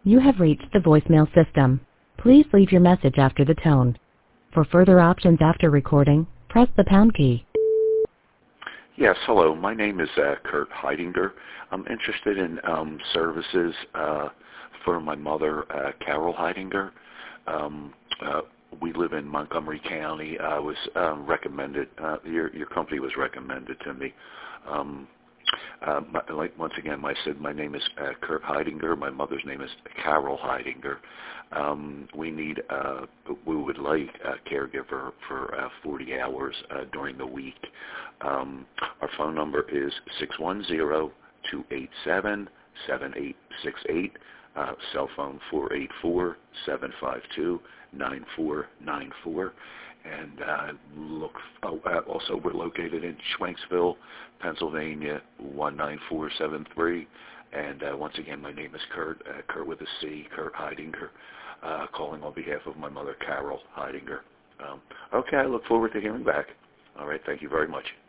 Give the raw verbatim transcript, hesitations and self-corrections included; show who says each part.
Speaker 1: You have reached the voicemail system. Please leave your message after the tone. For further options after recording, press the pound key.
Speaker 2: Yes, hello. My name is uh, Kurt Heidinger. I'm interested in um, services uh, for my mother, uh, Carol Heidinger. Um, uh, we live in Montgomery County. I was um, recommended, uh, your, your company was recommended to me. Um, uh, my, like once again, I said my name is uh, Kurt Heidinger. My mother's name is Carol Heidinger. Um, we need, uh, we would like a caregiver for uh, forty hours uh, during the week. Um, our phone number is six one zero, two eight seven, seven eight six eight. Uh, cell phone four eight four, seven five two, nine four nine four. And uh, look. Oh, uh, also, we're located in Schwenksville, Pennsylvania, one nine four seven three. And uh, once again, my name is Kurt, uh, Kurt with a C, Kurt Heidinger, uh, calling on behalf of my mother, Carol Heidinger. Um, okay, I look forward to hearing back. All right, thank you very much.